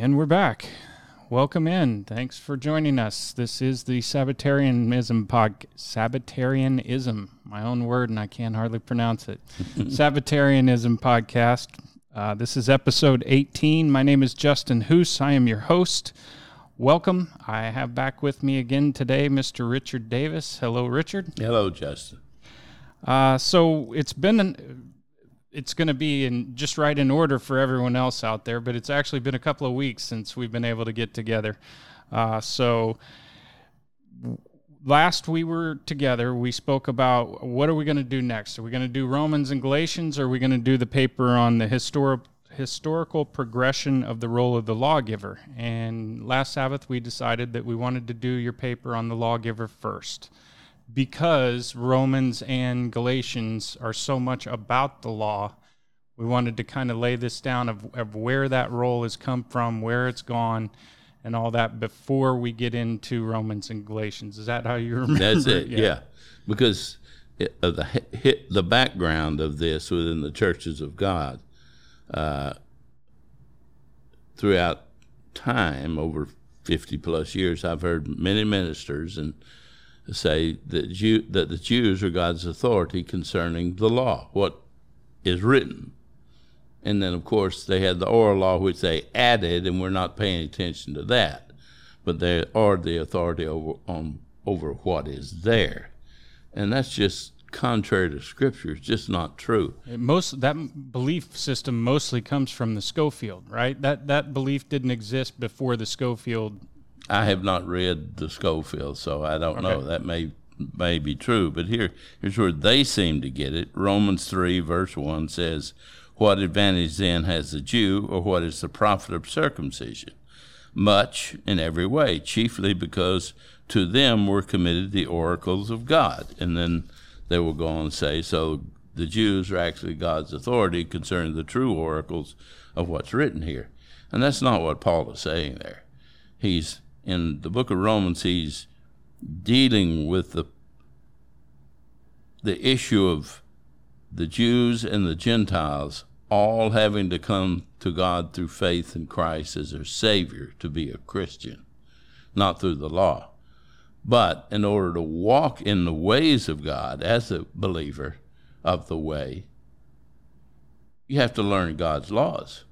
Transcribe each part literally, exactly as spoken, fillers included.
And we're back. Welcome in. Thanks for joining us. This is the Sabbatarianism pod. Sabbatarianism, my own word, and I can't hardly pronounce it. Sabbatarianism podcast. Uh, this is episode eighteen. My name is Justin Hoos. I am your host. Welcome. I have back with me again today Mister Richard Davis. Hello, Richard. Hello, Justin. Uh, so it's been an... It's going to be in just right in order for everyone else out there, but it's actually been a couple of weeks since we've been able to get together. Uh, so last we were together, we spoke about what are we going to do next? Are we going to do Romans and Galatians, or are we going to do the paper on the histori- historical progression of the role of the lawgiver? And last Sabbath, we decided that we wanted to do your paper on the lawgiver first, because Romans and Galatians are so much about the law. We wanted to kind of lay this down of, of where that role has come from, where it's gone, and all that before we get into Romans and Galatians. Is that how you remember? That's it, yeah. yeah. Because it, uh, the hit, the background of this within the churches of God, uh, throughout time, over fifty plus years, I've heard many ministers and say that Jew, that the Jews are God's authority concerning the law, what is written. And then, of course, they had the oral law, which they added, and we're not paying attention to that. But they are the authority over on over what is there. And that's just contrary to Scripture. It's just not true. It most that belief system mostly comes from the Schofield, right? That that belief didn't exist before the Schofield. I have not read the Schofield, so I don't okay. know. That may may be true. But here, here's where they seem to get it. Romans three, verse one says, "What advantage then has the Jew, or what is the profit of circumcision? Much in every way, chiefly because to them were committed the oracles of God." And then they will go on and say, so the Jews are actually God's authority concerning the true oracles of what's written here. And that's not what Paul is saying there. He's in the book of Romans, he's dealing with the the issue of the Jews and the Gentiles all having to come to God through faith in Christ as their Savior to be a Christian, not through the law. But in order to walk in the ways of God as a believer of the way, you have to learn God's laws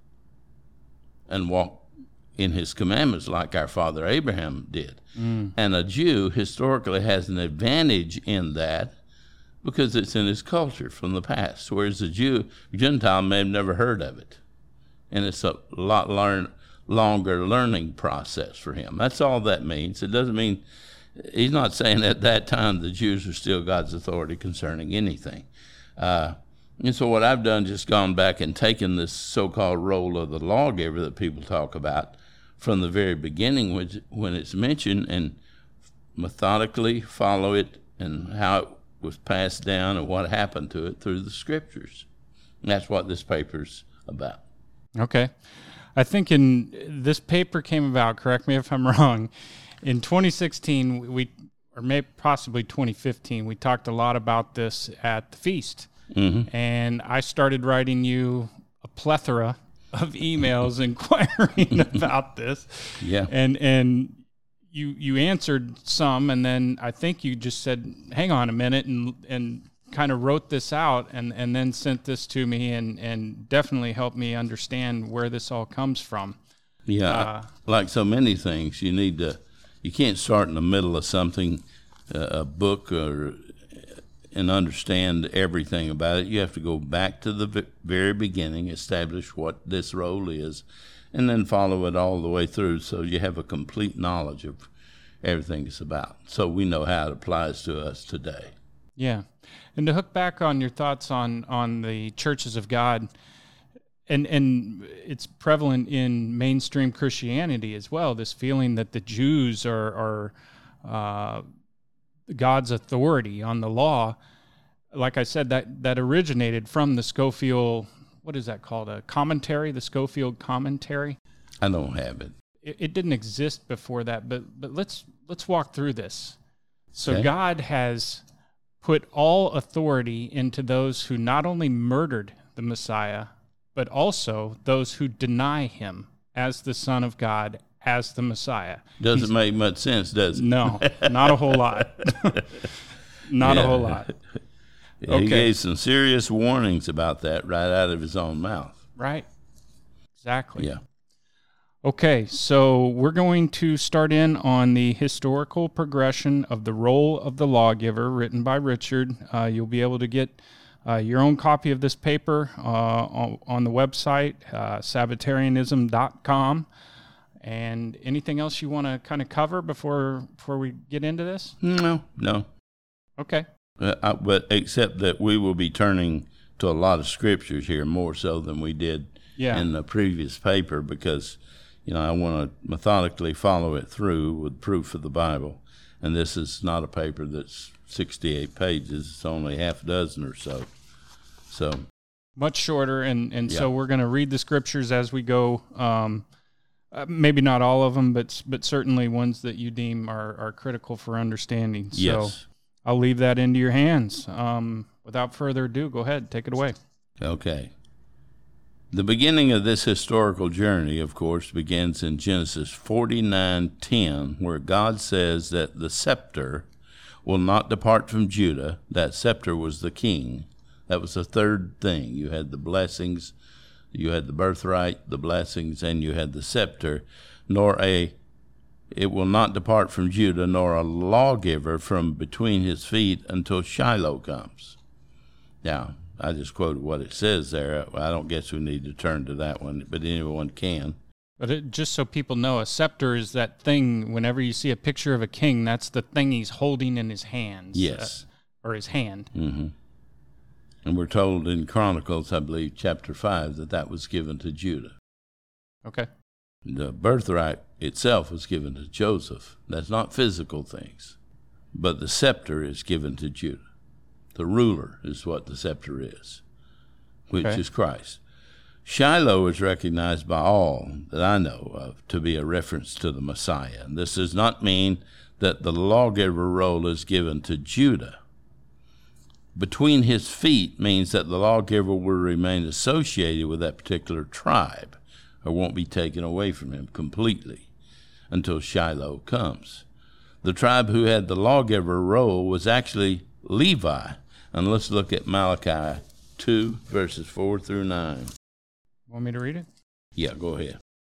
and walk in his commandments like our father Abraham did. Mm. And a Jew historically has an advantage in that because it's in his culture from the past, whereas a Jew, Gentile may have never heard of it. And it's a lot learn, longer learning process for him. That's all that means. It doesn't mean, he's not saying at that time the Jews are still God's authority concerning anything. Uh, and so what I've done, just gone back and taken this so-called role of the lawgiver that people talk about from the very beginning, which, when it's mentioned, and methodically follow it and how it was passed down and what happened to it through the Scriptures. And that's what this paper's about. Okay. I think in this paper came about, correct me if I'm wrong, in twenty sixteen, we, or maybe possibly twenty fifteen, we talked a lot about this at the feast. Mm-hmm. And I started writing you a plethora of emails inquiring about this. Yeah. And and you you answered some, and then I think you just said, hang on a minute, and and kind of wrote this out and, and then sent this to me and, and definitely helped me understand where this all comes from. Yeah. Uh, like so many things, you need to, you can't start in the middle of something, uh, a book, or and understand everything about it. You have to go back to the very beginning, establish what this role is, and then follow it all the way through so you have a complete knowledge of everything it's about. So we know how it applies to us today. Yeah. And to hook back on your thoughts on, on the churches of God, and and it's prevalent in mainstream Christianity as well, this feeling that the Jews are, are uh, God's authority on the law. Like I said, that, that originated from the Schofield, what is that called, a commentary, the Schofield commentary? I don't have it. It, it didn't exist before that, but but let's let's walk through this. So Okay. God has put all authority into those who not only murdered the Messiah, but also those who deny him as the Son of God, as the Messiah. Doesn't He's, make much sense, does it? No, not a whole lot. Not Yeah. a whole lot. Yeah, Okay. He gave some serious warnings about that right out of his own mouth. Right. Exactly. Yeah. Okay, so we're going to start in on the historical progression of the role of the lawgiver, written by Richard. Uh, you'll be able to get uh, your own copy of this paper uh, on, on the website, uh, sabbatarianism dot com. And anything else you want to kind of cover before before we get into this? No, no. Okay. Uh, I, but except that we will be turning to a lot of scriptures here, more so than we did Yeah. in the previous paper, because, you know, I want to methodically follow it through with proof of the Bible. And this is not a paper that's sixty-eight pages. It's only half a dozen or so. So Much shorter, and, and Yeah. so we're going to read the scriptures as we go. Um, uh, maybe not all of them, but but certainly ones that you deem are, are critical for understanding. So yes. I'll leave that into your hands. Um, without further ado, go ahead, take it away. Okay. The beginning of this historical journey, of course, begins in Genesis forty-nine ten, where God says that the scepter will not depart from Judah. That scepter was the king. That was the third thing. You had the blessings, you had the birthright, the blessings, and you had the scepter, nor a, it will not depart from Judah, nor a lawgiver from between his feet until Shiloh comes. Now, I just quoted what it says there. I don't guess we need to turn to that one, but anyone can. But it, just so people know, a scepter is that thing, whenever you see a picture of a king, that's the thing he's holding in his hands. Yes. Uh, or his hand. Mm-hmm. And we're told in Chronicles, I believe, chapter five, that that was given to Judah. Okay. The birthright itself was given to Joseph. That's not physical things. But the scepter is given to Judah. The ruler is what the scepter is, which Okay. is Christ. Shiloh is recognized by all that I know of to be a reference to the Messiah. And this does not mean that the lawgiver role is given to Judah. Between his feet means that the lawgiver will remain associated with that particular tribe, or won't be taken away from him completely until Shiloh comes. The tribe who had the lawgiver role was actually Levi. And let's look at Malachi two, verses four through nine. Want me to read it? Yeah, go ahead.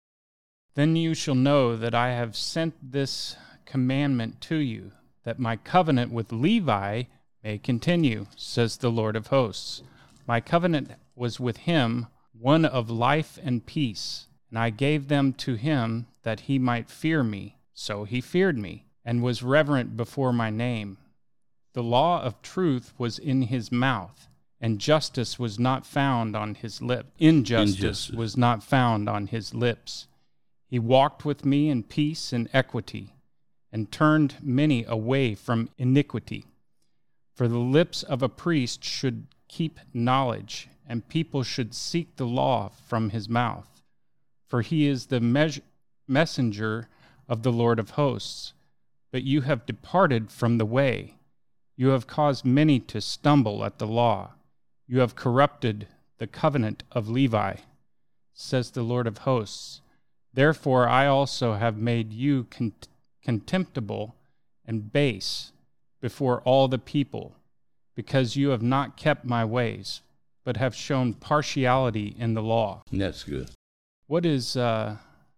Then you shall know that I have sent this commandment to you, that my covenant with Levi may continue, says the Lord of hosts. My covenant was with him, one of life and peace, and I gave them to him that he might fear me. So he feared me, and was reverent before my name. The law of truth was in his mouth, and justice was not found on his lips. Injustice, Injustice. was not found on his lips. He walked with me in peace and equity, and turned many away from iniquity. For the lips of a priest should keep knowledge, and people should seek the law from his mouth. For he is the mes- messenger of the Lord of hosts. But you have departed from the way. You have caused many to stumble at the law. You have corrupted the covenant of Levi, says the Lord of hosts. Therefore I also have made you con- contemptible and base before all the people, because you have not kept my ways, but have shown partiality in the law. That's good. What is uh,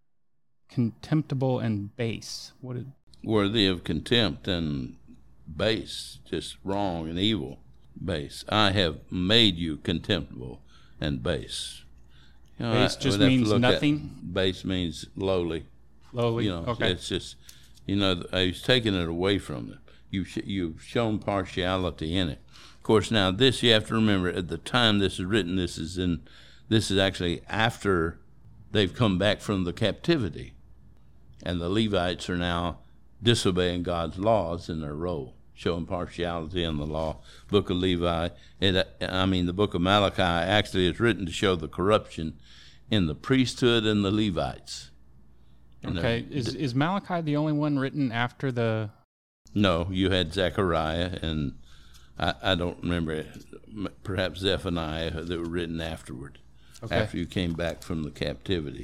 contemptible and base? What is, Worthy of contempt and base, just wrong and evil. Base. I have made you contemptible and base. You know, Base I just would have to means look at- nothing? Base means lowly. lowly? You know, Okay. it's just, you know, he's taking it away from them. You sh- you've shown partiality in it. Of course, now this you have to remember. At the time this is written, this is in, this is actually after they've come back from the captivity, and the Levites are now disobeying God's laws in their role, showing partiality in the law. Book of Levi, it, I mean, the book of Malachi actually is written to show the corruption in the priesthood and the Levites. And Okay. they're- Is is Malachi the only one written after the? No, you had Zechariah, and I, I don't remember, perhaps Zephaniah, that were written afterward, Okay. after you came back from the captivity.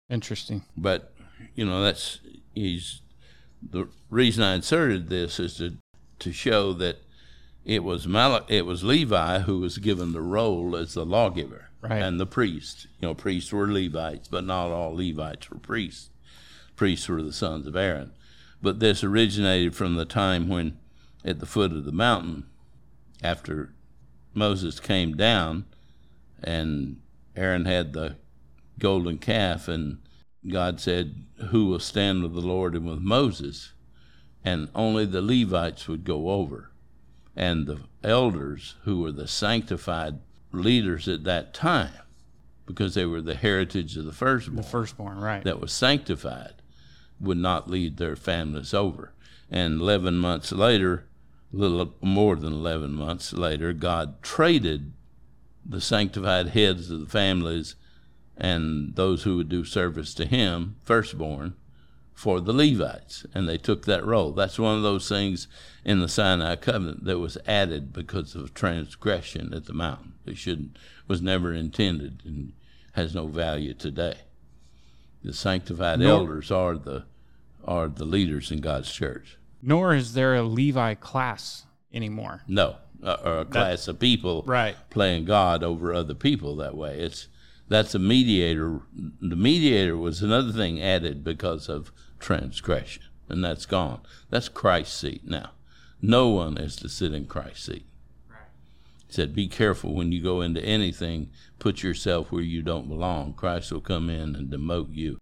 Interesting. But, you know, that's, he's, the reason I inserted this is to, to show that it was Mal- it was Levi who was given the role as the lawgiver, right, and the priest. You know, priests were Levites, but not all Levites were priests. Priests were the sons of Aaron. But this originated from the time when, at the foot of the mountain, after Moses came down, and Aaron had the golden calf, and God said, "Who will stand with the Lord and with Moses?" And only the Levites would go over. And the elders, who were the sanctified leaders at that time, because they were the heritage of the firstborn, the firstborn, right, that was sanctified, would not lead their families over. And eleven months later, a little more than eleven months later, God traded the sanctified heads of the families and those who would do service to him, firstborn, for the Levites, and they took that role. That's one of those things in the Sinai covenant that was added because of transgression at the mountain. It shouldn't, was never intended and has no value today. The sanctified Nor, elders are the are the leaders in God's church. Nor is there a Levi class anymore. No, uh, or a class that, of people right, playing God over other people that way. It's that's a mediator. The mediator was another thing added because of transgression, and that's gone. That's Christ's seat now. No one is to sit in Christ's seat. Right. He said, be careful when you go into anything, put yourself where you don't belong. Christ will come in and demote you.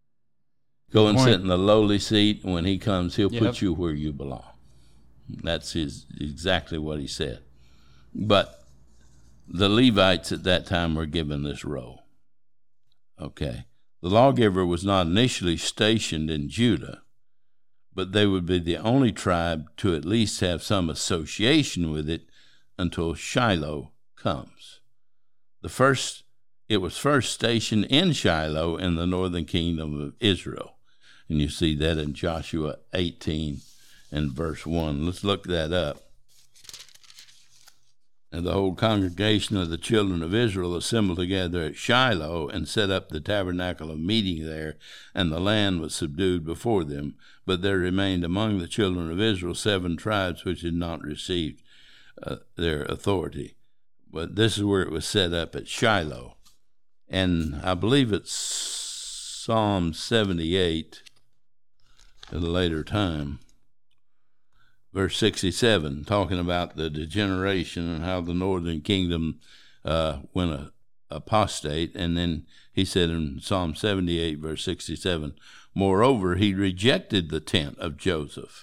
Go and sit in the lowly seat, and when he comes, he'll yep. put you where you belong. That's his exactly what he said. But the Levites at that time were given this role. Okay. The lawgiver was not initially stationed in Judah, but they would be the only tribe to at least have some association with it until Shiloh comes. The first, it was first stationed in Shiloh in the northern kingdom of Israel. And you see that in Joshua eighteen and verse one. Let's look that up. And the whole congregation of the children of Israel assembled together at Shiloh and set up the tabernacle of meeting there, and the land was subdued before them. But there remained among the children of Israel seven tribes which had not received uh, their authority. But this is where it was set up at Shiloh. And I believe it's Psalm seventy-eight at a later time. Verse sixty-seven, talking about the degeneration and how the northern kingdom uh, went a, apostate. And then he said in Psalm seventy-eight, verse sixty-seven, moreover, he rejected the tent of Joseph,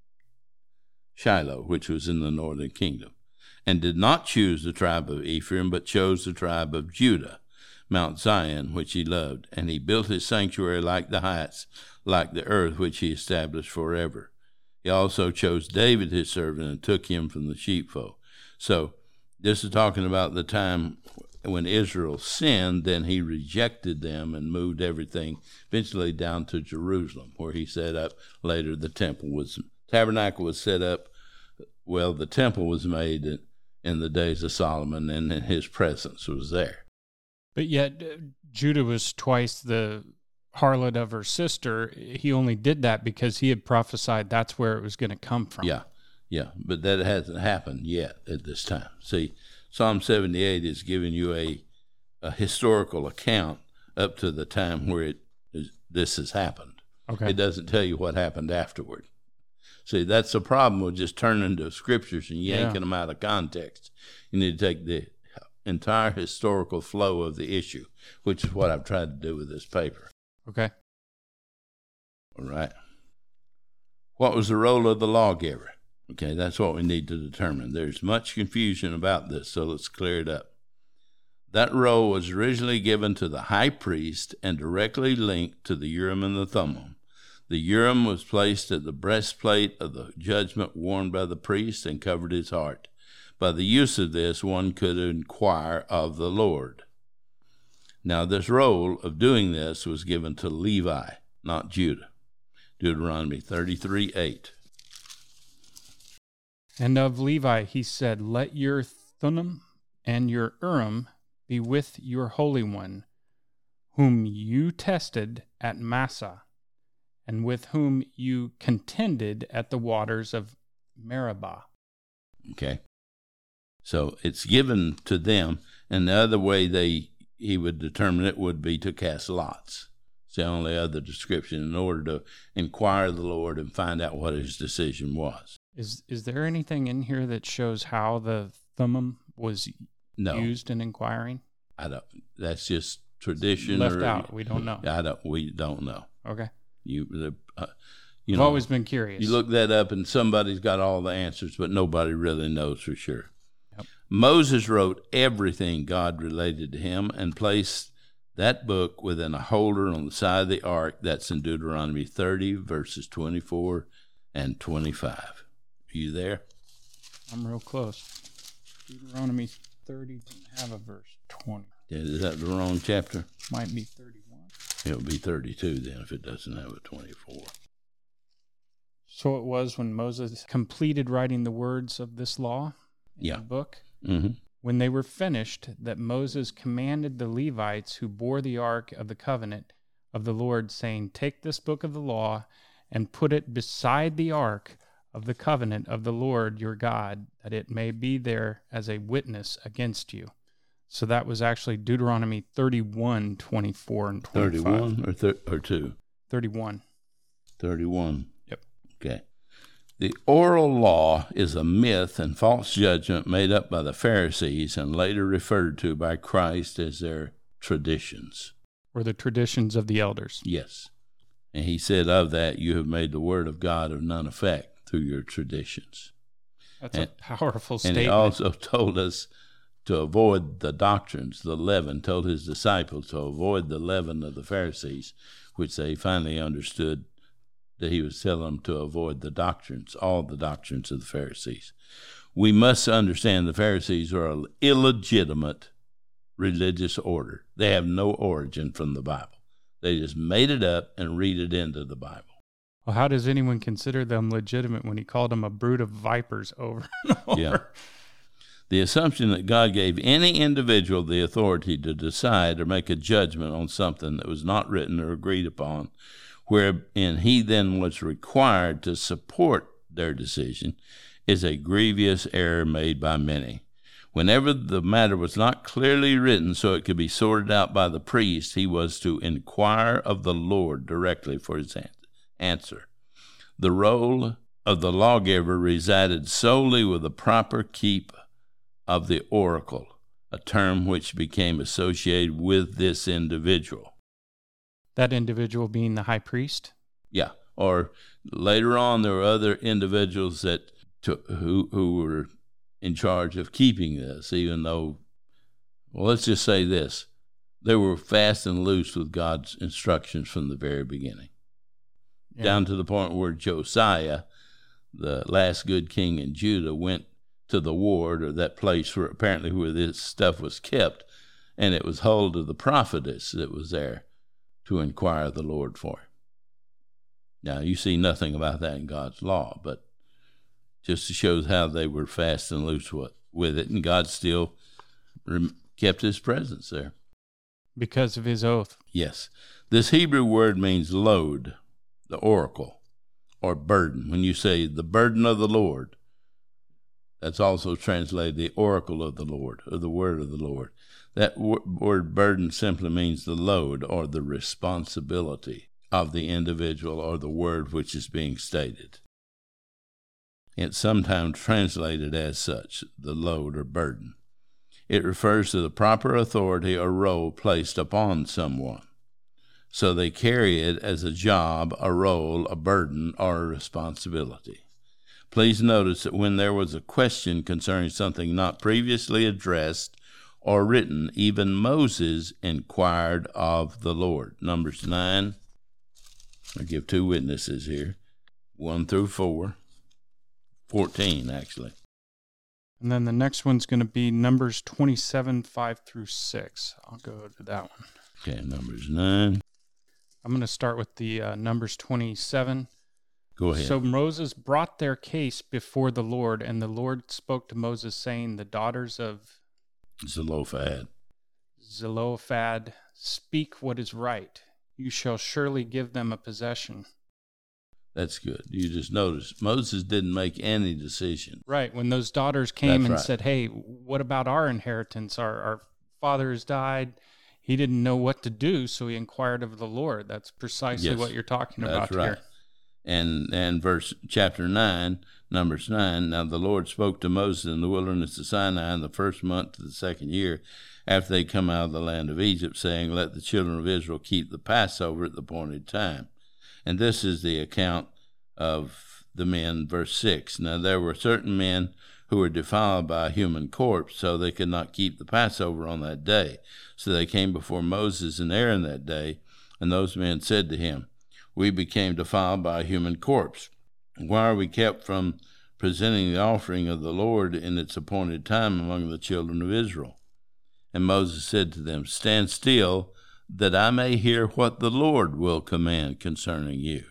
Shiloh, which was in the northern kingdom, and did not choose the tribe of Ephraim, but chose the tribe of Judah, Mount Zion, which he loved. And he built his sanctuary like the heights, like the earth which he established forever. He also chose David his servant and took him from the sheepfold. So this is talking about the time when Israel sinned, then he rejected them and moved everything eventually down to Jerusalem, where he set up later the temple was, tabernacle was set up. Well, the temple was made in, in the days of Solomon, and his presence was there. But yet uh, Judah was twice the harlot of her sister. He only did that because he had prophesied that's where it was going to come from. Yeah, yeah, but that hasn't happened yet at this time. See, Psalm seventy-eight is giving you a, a historical account up to the time where it is, this has happened. Okay. It doesn't tell you what happened afterward. See, that's the problem with just turning to scriptures and yanking yeah. them out of context. You need to take the entire historical flow of the issue, which is what I've tried to do with this paper. Okay. All right. What was the role of the lawgiver? Okay, that's what we need to determine. There's much confusion about this, so let's clear it up. That role was originally given to the high priest and directly linked to the Urim and the Thummim. The Urim was placed at the breastplate of the judgment worn by the priest and covered his heart. By the use of this, one could inquire of the Lord. Now, this role of doing this was given to Levi, not Judah. Deuteronomy thirty-three eight. And of Levi he said, let your Thummim and your Urim be with your Holy One, whom you tested at Massah, and with whom you contended at the waters of Meribah. Okay. So it's given to them, and the other way they he would determine it would be to cast lots. It's the only other description in order to inquire of the Lord and find out what his decision was. Is is there anything in here that shows how the Thummim was No. used in inquiring? I don't. That's just tradition. Left or, out. We don't know. I don't. We don't know. Okay. You, the, uh, you I've know, always been curious. You look that up, and somebody's got all the answers, but nobody really knows for sure. Yep. Moses wrote everything God related to him and placed that book within a holder on the side of the ark. That's in Deuteronomy thirty, verses twenty-four and twenty-five. Are you there? I'm real close. Deuteronomy thirty doesn't have a verse twenty. Yeah, is that the wrong chapter? Might be thirty-one. It would be thirty-two then if it doesn't have a twenty-four. So it was when Moses completed writing the words of this law in Yeah. the book, Mm-hmm. when they were finished, that Moses commanded the Levites who bore the ark of the covenant of the Lord, saying, "Take this book of the law and put it beside the ark of the covenant of the Lord your God, that it may be there as a witness against you." So that was actually Deuteronomy thirty-one, twenty-four, and twenty-five. thirty-one or, thir- or two? thirty-one. thirty-one. Yep. Okay. The oral law is a myth and false judgment made up by the Pharisees and later referred to by Christ as their traditions. Or the traditions of the elders. Yes. And he said of that, you have made the word of God of none effect through your traditions. That's and, a powerful and statement. he also told us to avoid the doctrines, the leaven, told his disciples to avoid the leaven of the Pharisees, which they finally understood that he was telling them to avoid the doctrines, all the doctrines of the Pharisees. We must understand the Pharisees are an illegitimate religious order. They have no origin from the Bible. They just made it up and read it into the Bible. Well, how does anyone consider them legitimate when he called them a brood of vipers over and over? Yeah. The assumption that God gave any individual the authority to decide or make a judgment on something that was not written or agreed upon, wherein he then was required to support their decision, is a grievous error made by many. Whenever the matter was not clearly written so it could be sorted out by the priest, he was to inquire of the Lord directly for his answer. The role of the lawgiver resided solely with the proper keep of the oracle, a term which became associated with this individual. That individual being the high priest? Yeah. Or later on, there were other individuals that to, who who were in charge of keeping this, even though, well, let's just say this. They were fast and loose with God's instructions from the very beginning, yeah. Down to the point where Josiah, the last good king in Judah, went to the ward, or that place where apparently where this stuff was kept, and it was told to the prophetess that was there to inquire of the Lord for him. Now, you see nothing about that in God's law, but just shows how they were fast and loose with it, and God still rem- kept his presence there. Because of his oath. Yes. This Hebrew word means load, the oracle, or burden. When you say the burden of the Lord, that's also translated the oracle of the Lord, or the word of the Lord. That w- word burden simply means the load or the responsibility of the individual or the word which is being stated. It's sometimes translated as such, the load or burden. It refers to the proper authority or role placed upon someone. So they carry it as a job, a role, a burden, or a responsibility. Please notice that when there was a question concerning something not previously addressed or written, even Moses inquired of the Lord. Numbers nine, I'll give two witnesses here, one through four, fourteen actually. And then the next one's going to be Numbers twenty-seven, five through six. I'll go to that one. Okay, Numbers nine. I'm going to start with the uh, Numbers twenty-seven. Go ahead. So Moses brought their case before the Lord, and the Lord spoke to Moses, saying, the daughters of Zelophehad. Zelophehad, speak what is right. You shall surely give them a possession. That's good. You just notice Moses didn't make any decision. Right. When those daughters came That's and right. said, hey, what about our inheritance? Our, our father has died. He didn't know what to do, so he inquired of the Lord. That's precisely Yes, what you're talking that's about right. here. And and verse chapter nine, Numbers nine, now the Lord spoke to Moses in the wilderness of Sinai in the first month of the second year, after they come out of the land of Egypt, saying, let the children of Israel keep the Passover at the appointed time. And this is the account of the men, verse six. Now there were certain men who were defiled by a human corpse, so they could not keep the Passover on that day. So they came before Moses and Aaron that day, and those men said to him, we became defiled by a human corpse. Why are we kept from presenting the offering of the Lord in its appointed time among the children of Israel? And Moses said to them, stand still, that I may hear what the Lord will command concerning you.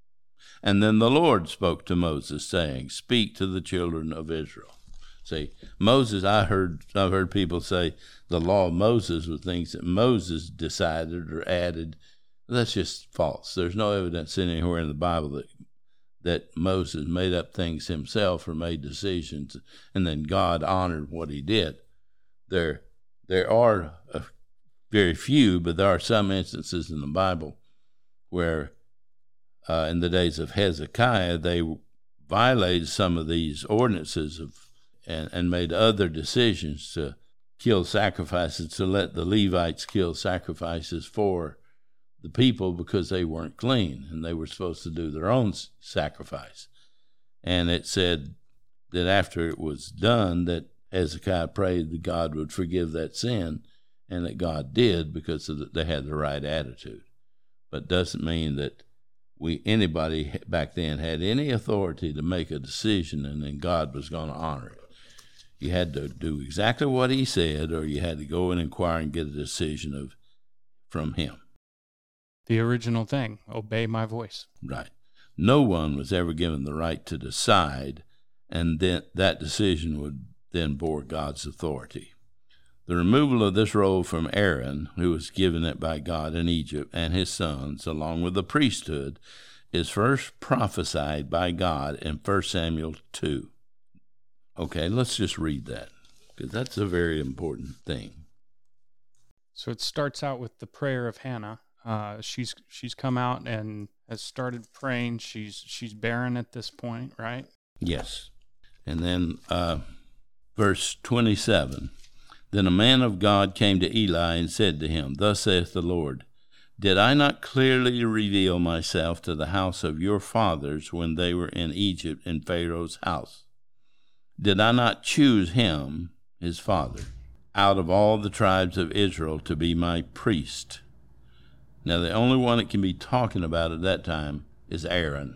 And then the Lord spoke to Moses, saying, speak to the children of Israel. See, Moses, I heard, I've heard people say the law of Moses was things that Moses decided or added. That's just false. There's no evidence anywhere in the Bible that that Moses made up things himself or made decisions, and then God honored what he did. There, there are a, very few, but there are some instances in the Bible where uh, in the days of Hezekiah, they violated some of these ordinances of and, and made other decisions to kill sacrifices, to let the Levites kill sacrifices for the people because they weren't clean and they were supposed to do their own sacrifice. And it said that after it was done, that Hezekiah prayed that God would forgive that sin, and that God did because of the, they had the right attitude. But doesn't mean that we anybody back then had any authority to make a decision and then God was going to honor it. You had to do exactly what he said, or you had to go and inquire and get a decision of from him. The original thing, obey my voice. Right. No one was ever given the right to decide, and then that decision would then bore God's authority. The removal of this role from Aaron, who was given it by God in Egypt, and his sons, along with the priesthood, is first prophesied by God in First Samuel two. Okay, let's just read that, because that's a very important thing. So it starts out with the prayer of Hannah. Uh, she's she's come out and has started praying. She's she's barren at this point, right? Yes. And then uh, verse twenty-seven. Then a man of God came to Eli and said to him, thus saith the Lord, did I not clearly reveal myself to the house of your fathers when they were in Egypt in Pharaoh's house? Did I not choose him, his father, out of all the tribes of Israel to be my priest? Now, the only one that can be talking about at that time is Aaron.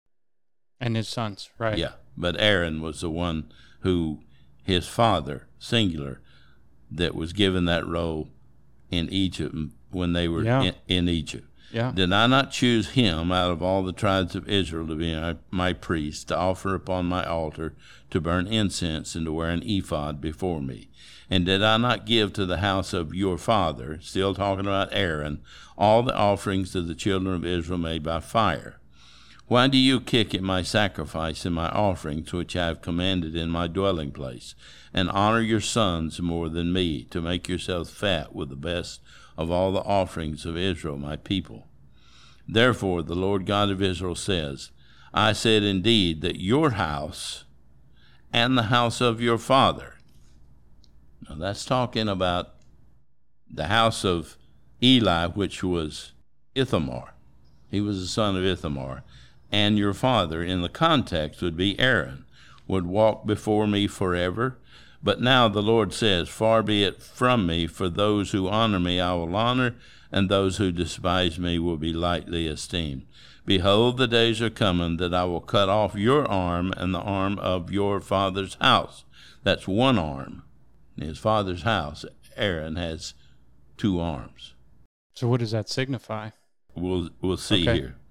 And his sons, right? Yeah, but Aaron was the one who, his father, singular, that was given that role in Egypt when they were yeah. in, in Egypt. Yeah. Did I not choose him out of all the tribes of Israel to be my, my priest, to offer upon my altar, to burn incense, and to wear an ephod before me? And did I not give to the house of your father, still talking about Aaron, all the offerings of the children of Israel made by fire? Why do you kick at my sacrifice and my offerings, which I have commanded in my dwelling place, and honor your sons more than me, to make yourselves fat with the best of all the offerings of Israel, my people? Therefore the Lord God of Israel says, I said indeed that your house and the house of your father. Now that's talking about the house of Eli, which was Ithamar. He was the son of Ithamar. And your father, in the context, would be Aaron, would walk before me forever. But now the Lord says, far be it from me, for those who honor me I will honor, and those who despise me will be lightly esteemed. Behold, the days are coming that I will cut off your arm and the arm of your father's house. That's one arm. In his father's house, Aaron has two arms. So what does that signify? We'll, we'll see okay. here.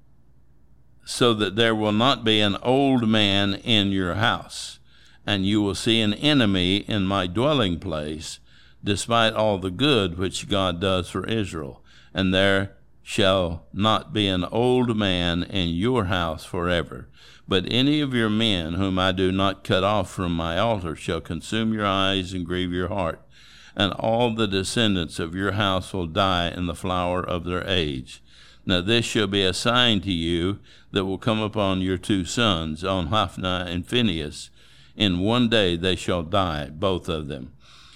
So that there will not be an old man in your house, and you will see an enemy in my dwelling place, despite all the good which God does for Israel. And there shall not be an old man in your house forever. But any of your men whom I do not cut off from my altar shall consume your eyes and grieve your heart. And all the descendants of your house will die in the flower of their age. Now this shall be a sign to you that will come upon your two sons, on Hophni and Phinehas. In one day they shall die, both of them.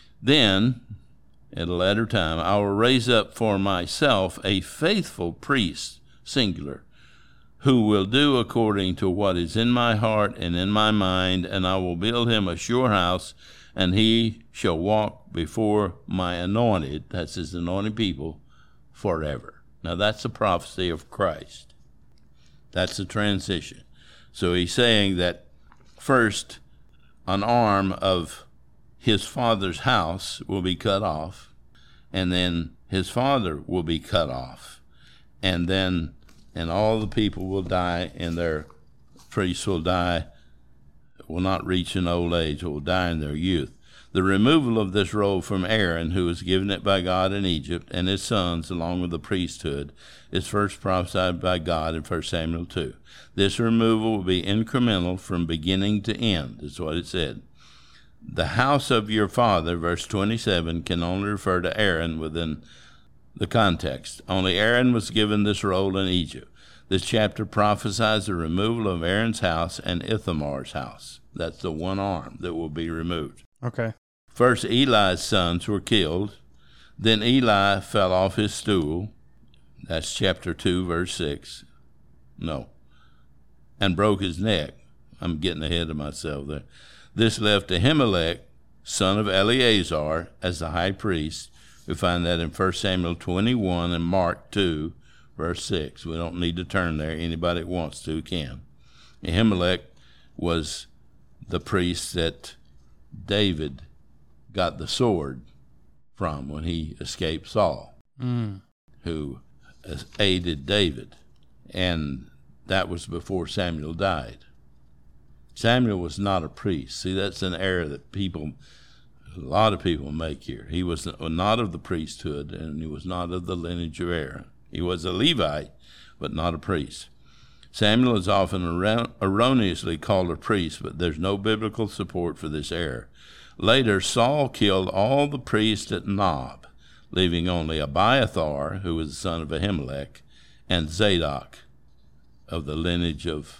Then, at a later time, I will raise up for myself a faithful priest, singular, who will do according to what is in my heart and in my mind, and I will build him a sure house, and he shall walk before my anointed, that's his anointed people, forever. Now that's a prophecy of Christ. That's the transition. So he's saying that first an arm of his father's house will be cut off, and then his father will be cut off, and then and all the people will die, and their priests will die, will not reach an old age, will die in their youth. The removal of this robe from Aaron, who was given it by God in Egypt, and his sons, along with the priesthood, is first prophesied by God in First Samuel two. This removal will be incremental from beginning to end, is what it said. The house of your father, verse twenty-seven, can only refer to Aaron within the context. Only Aaron was given this role in Egypt. This chapter prophesies the removal of Aaron's house and Ithamar's house. That's the one arm that will be removed. Okay. First, Eli's sons were killed. Then Eli fell off his stool. That's chapter two, verse six. No. And broke his neck. I'm getting ahead of myself there. This left Ahimelech, son of Eleazar, as the high priest. We find that in First Samuel twenty-one and Mark two, verse six. We don't need to turn there. Anybody that wants to can. Ahimelech was the priest that David got the sword from when he escaped Saul, mm. who aided David. And that was before Samuel died. Samuel was not a priest. See, that's an error that people, a lot of people make here. He was not of the priesthood, and he was not of the lineage of Aaron. He was a Levite, but not a priest. Samuel is often erroneously called a priest, but there's no biblical support for this error. Later, Saul killed all the priests at Nob, leaving only Abiathar, who was the son of Ahimelech, and Zadok, of the lineage of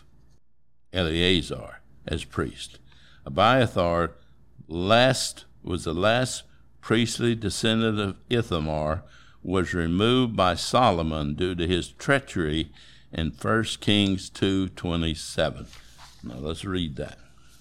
Eleazar, as priest. Abiathar last was the last priestly descendant of Ithamar, was removed by Solomon due to his treachery in First Kings two twenty-seven. Now let's read that.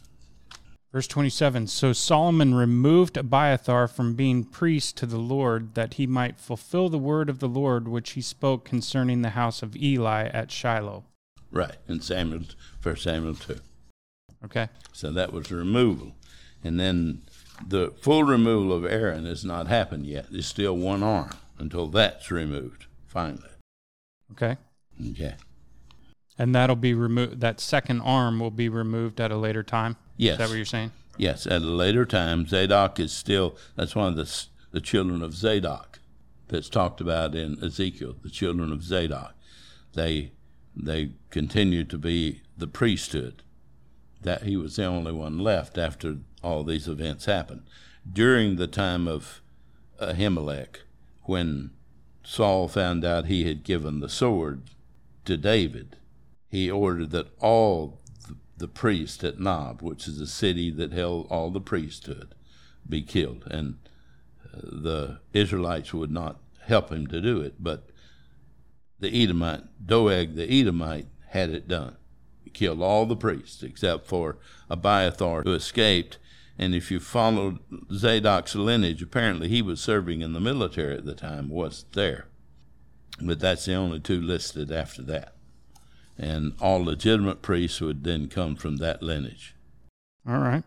Verse twenty-seven, so Solomon removed Abiathar from being priest to the Lord, that he might fulfill the word of the Lord which he spoke concerning the house of Eli at Shiloh. Right, in Samuel, First Samuel two. Okay. So that was removal. And then the full removal of Aaron has not happened yet. There's still one arm until that's removed, finally. Okay. Okay. And that'll be removed, that second arm will be removed at a later time? Yes. Is that what you're saying? Yes, at a later time. Zadok is still, that's one of the, the children of Zadok that's talked about in Ezekiel, the children of Zadok. They they continue to be the priesthood. That he was the only one left after all these events happened. During the time of Ahimelech, when Saul found out he had given the sword to David, he ordered that all the, the priests at Nob, which is a city that held all the priesthood, be killed. And uh, the Israelites would not help him to do it, but the Edomite, Doeg the Edomite, had it done. He killed all the priests except for Abiathar, who escaped. And if you followed Zadok's lineage, apparently he was serving in the military at the time, wasn't there. But that's the only two listed after that. And all legitimate priests would then come from that lineage. All right.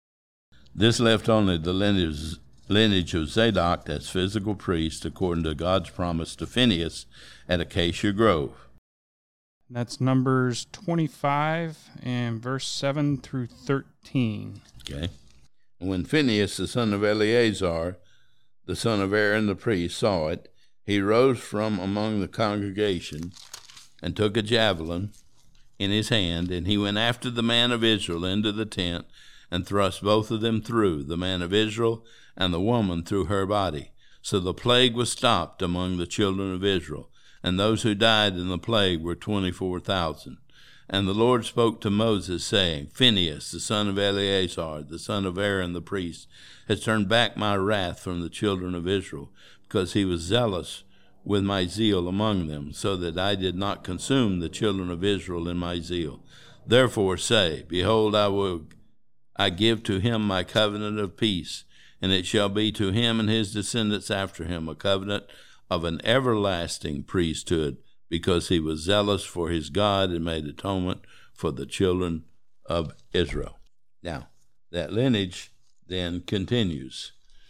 This left only the lineage, lineage of Zadok as physical priest, according to God's promise to Phinehas at Acacia Grove. That's Numbers twenty-five and verse seven through thirteen. Okay. When Phinehas, the son of Eleazar, the son of Aaron the priest, saw it, he rose from among the congregation and took a javelin in his hand, and he went after the man of Israel into the tent and thrust both of them through, the man of Israel and the woman through her body. So the plague was stopped among the children of Israel, and those who died in the plague were twenty-four thousand. And the Lord spoke to Moses, saying, Phinehas, the son of Eleazar, the son of Aaron the priest, has turned back my wrath from the children of Israel, because he was zealous with my zeal among them, so that I did not consume the children of Israel in my zeal. Therefore say, Behold, I will I give to him my covenant of peace, and it shall be to him and his descendants after him a covenant of an everlasting priesthood, because he was zealous for his God and made atonement for the children of Israel. Now, that lineage then continues,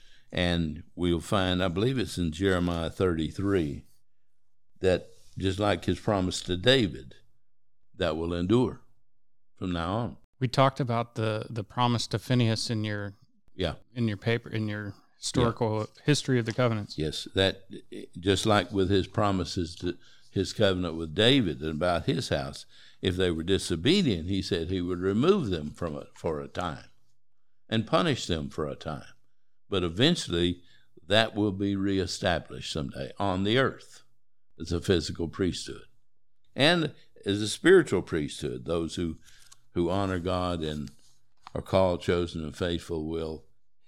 and we'll find, I believe it's in Jeremiah thirty-three, that just like his promise to David, that will endure from now on. We talked about the, the promise to Phinehas in your yeah in your paper in your historical yeah. history of the covenants. Yes, that just like with his promises to his covenant with David and about his house, if they were disobedient, he said he would remove them from it for a time and punish them for a time. But eventually, that will be reestablished someday on the earth as a physical priesthood and as a spiritual priesthood. Those who, who honor God and are called, chosen, and faithful will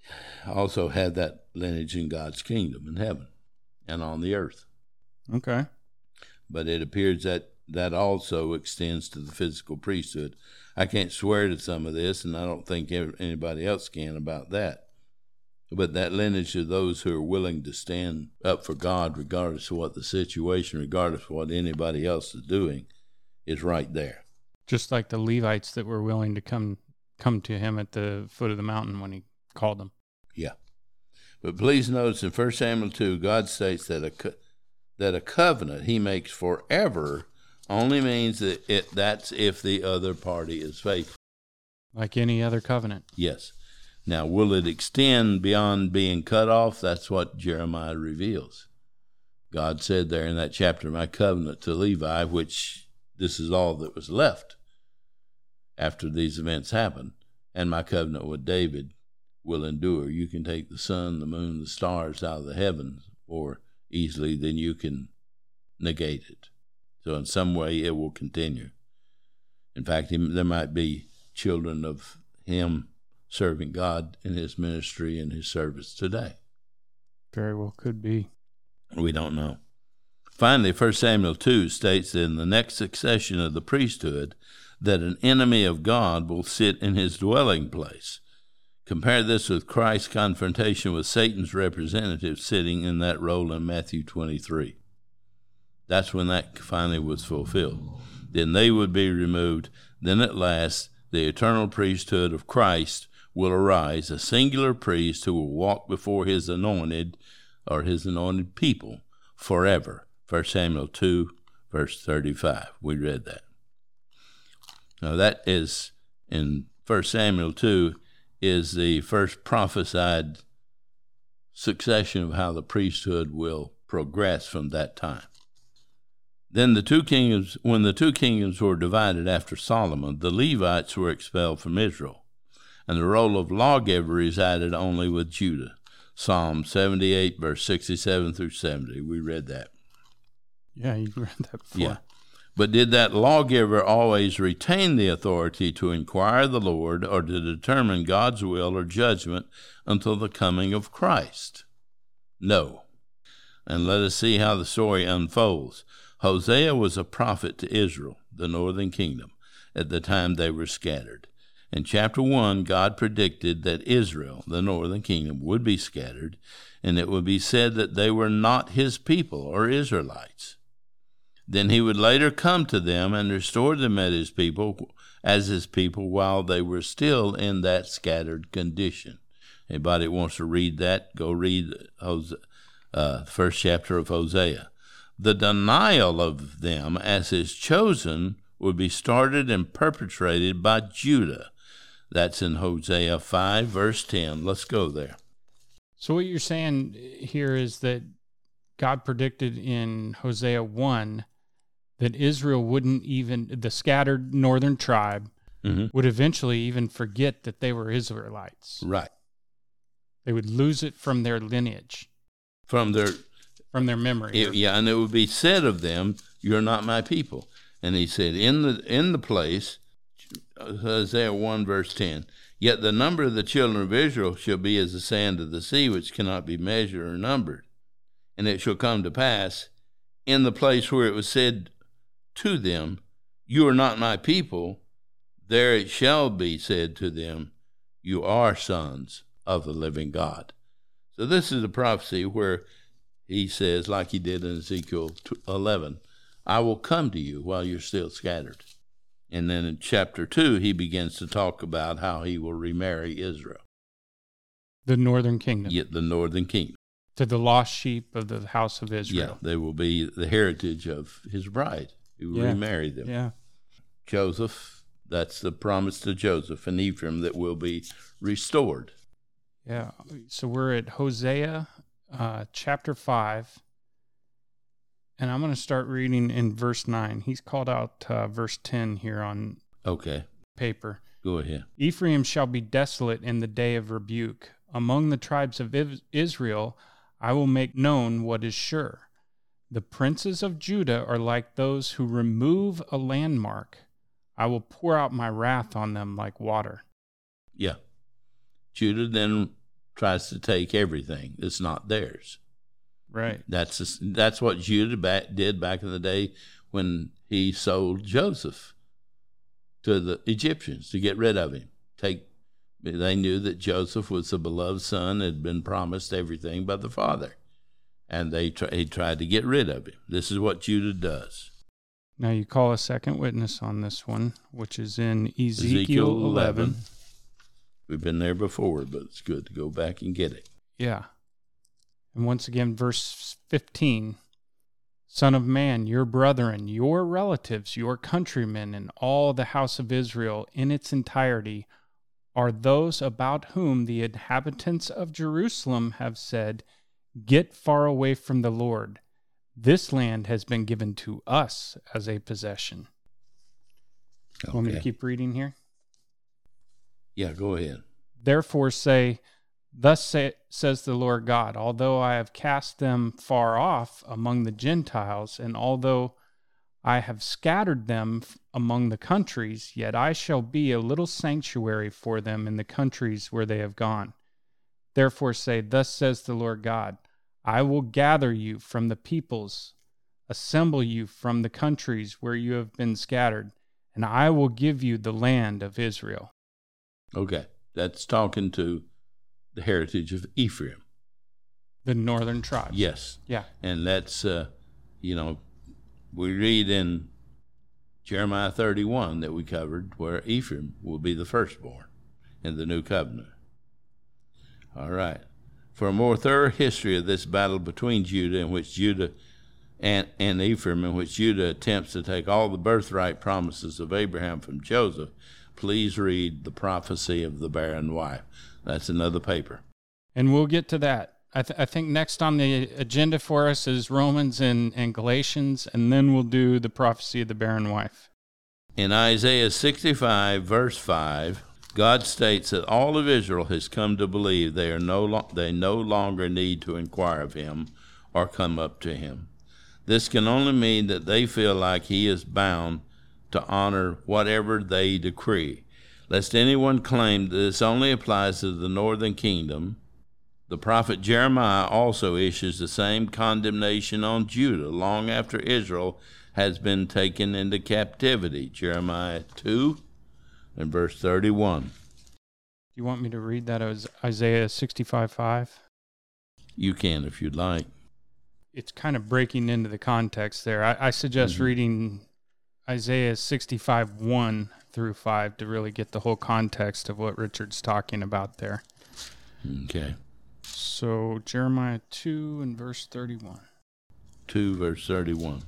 also have that lineage in God's kingdom in heaven and on the earth. Okay. But it appears that that also extends to the physical priesthood. I can't swear to some of this, and I don't think anybody else can about that. But that lineage of those who are willing to stand up for God, regardless of what the situation, regardless of what anybody else is doing, is right there. Just like the Levites that were willing to come come to him at the foot of the mountain when he called them. Yeah. But please notice in First Samuel two, God states that a co- that a covenant he makes forever only means that it that's if the other party is faithful. Like any other covenant. Yes. Now, will it extend beyond being cut off? That's what Jeremiah reveals. God said there in that chapter, my covenant to Levi, which this is all that was left after these events happened, and my covenant with David will endure. You can take the sun, the moon, the stars out of the heavens more easily than you can negate it. So in some way it will continue. In fact, there might be children of him serving God in his ministry and his service today. Very well could be. We don't know. Finally, First Samuel two states that in the next succession of the priesthood that an enemy of God will sit in his dwelling place. Compare this with Christ's confrontation with Satan's representative sitting in that role in Matthew twenty-three. That's when that finally was fulfilled. Then they would be removed. Then at last, the eternal priesthood of Christ will arise, a singular priest who will walk before his anointed or his anointed people forever. First Samuel two, verse thirty-five. We read that. Now that is, in First Samuel two, is the first prophesied succession of how the priesthood will progress from that time. Then the two kingdoms, when the two kingdoms were divided after Solomon, the Levites were expelled from Israel, and the role of lawgiver resided only with Judah. Psalm seventy-eight, verse sixty-seven through seventy. We read that. Yeah, you read that before. Yeah. But did that lawgiver always retain the authority to inquire the Lord or to determine God's will or judgment until the coming of Christ? No. And let us see how the story unfolds. Hosea was a prophet to Israel, the northern kingdom, at the time they were scattered. In chapter one, God predicted that Israel, the northern kingdom, would be scattered, and it would be said that they were not his people or Israelites. Then he would later come to them and restore them as his people, as his people while they were still in that scattered condition. Anybody wants to read that, go read Hosea, uh, first chapter of Hosea. The denial of them as his chosen would be started and perpetrated by Judah. That's in Hosea five, verse ten. Let's go there. So what you're saying here is that God predicted in Hosea one that Israel wouldn't even, the scattered northern tribe, mm-hmm. would eventually even forget that they were Israelites. Right. They would lose it from their lineage. From their... From their memory. It, yeah, and it would be said of them, "You're not my people." And he said, in the in the place, Hosea one, verse ten, "Yet the number of the children of Israel shall be as the sand of the sea, which cannot be measured or numbered. And it shall come to pass, in the place where it was said to them, 'You are not my people,' there it shall be said to them, 'You are sons of the living God.'" So this is a prophecy where he says, like he did in Ezekiel eleven, "I will come to you while you're still scattered." And then in chapter two, he begins to talk about how he will remarry Israel. The northern kingdom. Yet the northern kingdom. To the lost sheep of the house of Israel. Yeah, they will be the heritage of his bride. He will yeah. remarry them. Yeah. Joseph, that's the promise to Joseph and Ephraim that will be restored. Yeah, so we're at Hosea uh, chapter five, and I'm going to start reading in verse nine. He's called out uh, verse ten here on okay. paper. Go ahead. "Ephraim shall be desolate in the day of rebuke. Among the tribes of Israel I will make known what is sure. The princes of Judah are like those who remove a landmark. I will pour out my wrath on them like water." Yeah. Judah then tries to take everything that's not theirs. Right. That's a, that's what Judah back, did back in the day when he sold Joseph to the Egyptians to get rid of him. Take they knew that Joseph was the beloved son, had been promised everything by the father, and they tr- he tried to get rid of him. This is what Judah does. Now you call a second witness on this one, which is in Ezekiel, Ezekiel eleven. eleven. We've been there before, but it's good to go back and get it. Yeah. And once again, verse fifteen, "Son of man, your brethren, your relatives, your countrymen, and all the house of Israel in its entirety are those about whom the inhabitants of Jerusalem have said, 'Get far away from the Lord. This land has been given to us as a possession.'" Okay. Want me to keep reading here? Yeah, go ahead. "Therefore say, Thus say, says the Lord God, although I have cast them far off among the Gentiles, and although I have scattered them among the countries, yet I shall be a little sanctuary for them in the countries where they have gone. Therefore say, Thus says the Lord God, I will gather you from the peoples, assemble you from the countries where you have been scattered, and I will give you the land of Israel." Okay, that's talking to the heritage of Ephraim. The northern tribes. Yes. Yeah. And that's, uh, you know, we read in Jeremiah thirty-one that we covered where Ephraim will be the firstborn in the new covenant. All right. For a more thorough history of this battle between Judah, in which Judah and, and Ephraim, in which Judah attempts to take all the birthright promises of Abraham from Joseph, please read The Prophecy of the Barren Wife. That's another paper. And we'll get to that. I, th- I think next on the agenda for us is Romans and, and Galatians, and then we'll do The Prophecy of the Barren Wife. In Isaiah sixty-five, verse five, God states that all of Israel has come to believe they are no lo- they no longer need to inquire of him or come up to him. This can only mean that they feel like he is bound to honor whatever they decree. Lest anyone claim that this only applies to the northern kingdom, the prophet Jeremiah also issues the same condemnation on Judah long after Israel has been taken into captivity. Jeremiah two and verse thirty-one. Do you want me to read that as Isaiah sixty-five five? You can if you'd like. It's kind of breaking into the context there. I, I suggest mm-hmm. reading Isaiah sixty-five one through five to really get the whole context of what Richard's talking about there. Okay. So Jeremiah two and verse thirty-one. two verse thirty-one.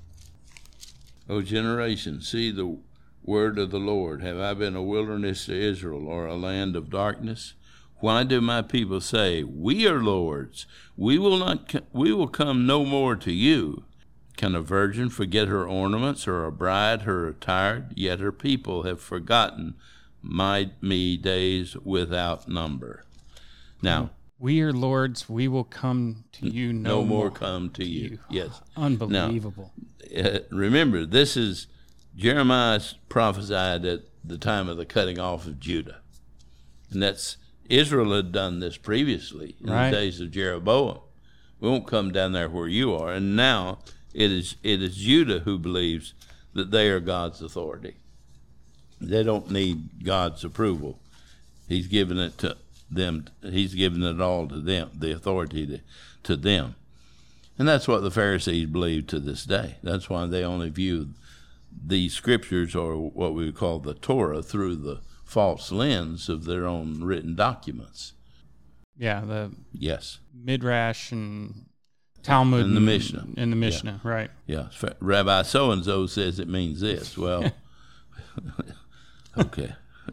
O generation, see the word of the Lord. Have I been a wilderness to Israel, or a land of darkness? Why do my people say, we are lords? We will not. Co- we will come no more to you. Can a virgin forget her ornaments, or a bride her attire? Yet her people have forgotten my me days without number. Now, we are lords. We will come to you no, no more, more come to you. you. Yes, unbelievable. Now, uh, remember, this is Jeremiah prophesied at the time of the cutting off of Judah, and that's Israel had done this previously in right. the days of Jeroboam. We won't come down there where you are, and now it is it is Judah who believes that they are God's authority. They don't need God's approval. He's given it to them. He's given it all to them, the authority to, to them. And that's what the Pharisees believe to this day. That's why they only view these scriptures, or what we would call the Torah, through the false lens of their own written documents. Yeah, the yes Midrash and Talmud and the Mishnah. And the Mishnah, yeah. right. Yeah. Rabbi so-and-so says it means this. Well, okay.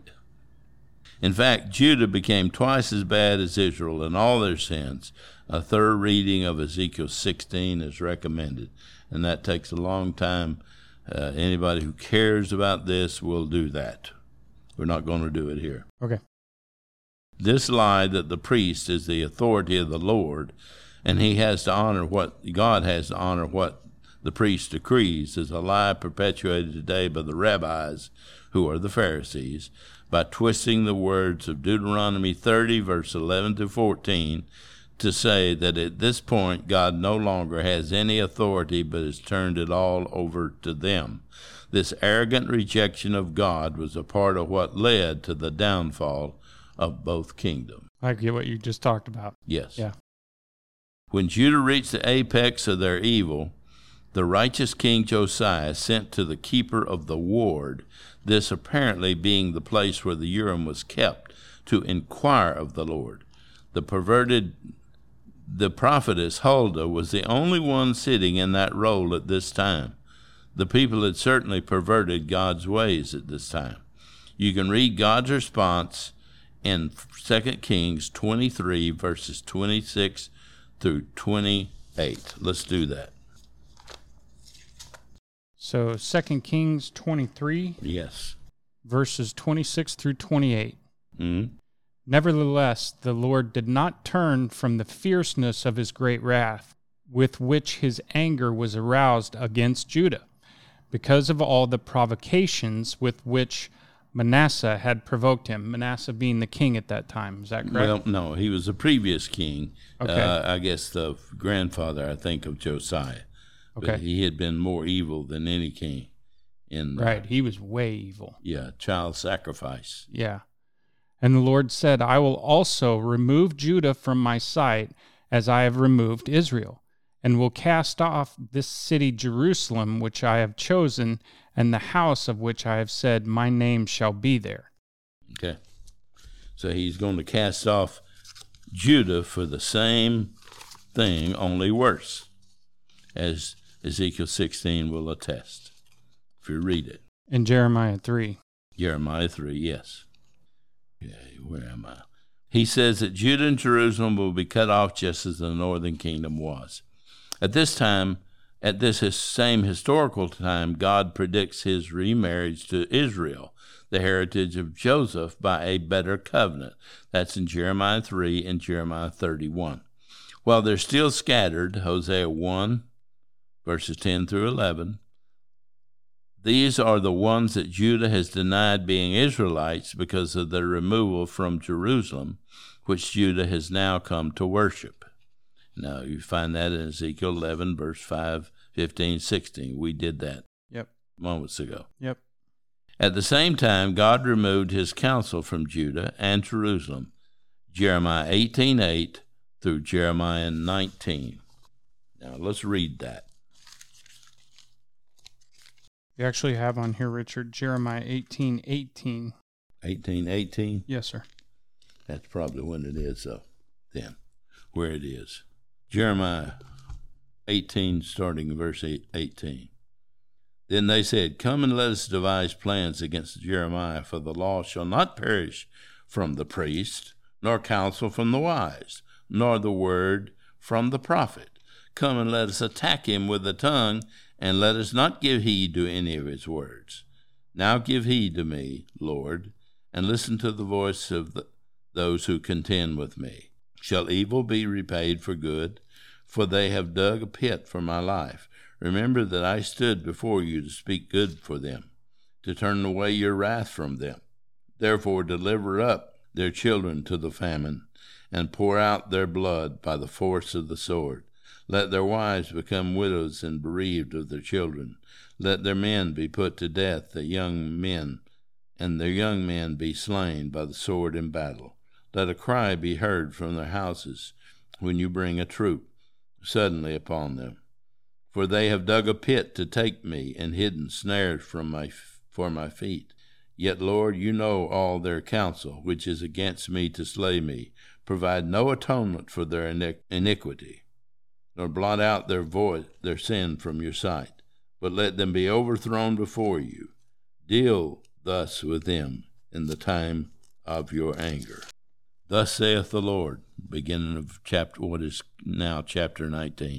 In fact, Judah became twice as bad as Israel in all their sins. A third reading of Ezekiel sixteen is recommended, and that takes a long time. Uh, anybody who cares about this will do that. We're not going to do it here. Okay. This lie that the priest is the authority of the Lord, and he has to honor what God has to honor what the priest decrees, is a lie perpetuated today by the rabbis, who are the Pharisees, by twisting the words of Deuteronomy thirty, verse eleven to fourteen, to say that at this point God no longer has any authority but has turned it all over to them. This arrogant rejection of God was a part of what led to the downfall of both kingdoms. I get what you just talked about. Yes. Yeah. When Judah reached the apex of their evil, the righteous King Josiah sent to the keeper of the ward, this apparently being the place where the Urim was kept, to inquire of the Lord. The perverted, the prophetess Huldah was the only one sitting in that role at this time. The people had certainly perverted God's ways at this time. You can read God's response in Second Kings twenty-three, verses twenty-six through twenty-eight. Let's do that. So Second Kings twenty-three, yes, verses twenty-six through twenty-eight. Mm-hmm. Nevertheless, the Lord did not turn from the fierceness of his great wrath, with which his anger was aroused against Judah, because of all the provocations with which Manasseh had provoked him. Manasseh being the king at that time. Is that correct? Well, no, he was a previous king. Okay. Uh, I guess the grandfather, I think, of Josiah. Okay. But he had been more evil than any king. In, right. Uh, he was way evil. Yeah, child sacrifice. Yeah. And the Lord said, I will also remove Judah from my sight as I have removed Israel, and will cast off this city Jerusalem which I have chosen, and the house of which I have said, my name shall be there. Okay. So he's going to cast off Judah for the same thing, only worse, as Ezekiel sixteen will attest, if you read it. In Jeremiah three. Jeremiah three, yes. Okay, where am I? He says that Judah and Jerusalem will be cut off just as the northern kingdom was. At this time, at this same historical time, God predicts his remarriage to Israel, the heritage of Joseph, by a better covenant. That's in Jeremiah three and Jeremiah thirty-one. While they're still scattered, Hosea one, verses ten through eleven, these are the ones that Judah has denied being Israelites because of their removal from Jerusalem, which Judah has now come to worship. Now, you find that in Ezekiel eleven, verse five, fifteen, sixteen. We did that yep. moments ago. Yep. At the same time, God removed his counsel from Judah and Jerusalem, Jeremiah eighteen eight through Jeremiah nineteen. Now, let's read that. You actually have on here, Richard, Jeremiah eighteen eighteen. eighteen eighteen? Yes, sir. That's probably when it is, though, then, where it is. Jeremiah eighteen, starting in verse eighteen. Then they said, come and let us devise plans against Jeremiah, for the law shall not perish from the priest, nor counsel from the wise, nor the word from the prophet. Come and let us attack him with the tongue, and let us not give heed to any of his words. Now give heed to me, Lord, and listen to the voice of the, those who contend with me. Shall evil be repaid for good? For they have dug a pit for my life. Remember that I stood before you to speak good for them, to turn away your wrath from them. Therefore deliver up their children to the famine, and pour out their blood by the force of the sword. Let their wives become widows and bereaved of their children. Let their men be put to death, the young men, and their young men be slain by the sword in battle. Let a cry be heard from their houses when you bring a troop suddenly upon them. For they have dug a pit to take me, and hidden snares from my for my feet. Yet, Lord, you know all their counsel, which is against me to slay me. Provide no atonement for their iniquity, nor blot out their void, their sin from your sight, but let them be overthrown before you. Deal thus with them in the time of your anger. Thus saith the Lord, beginning of chapter what is now chapter nineteen.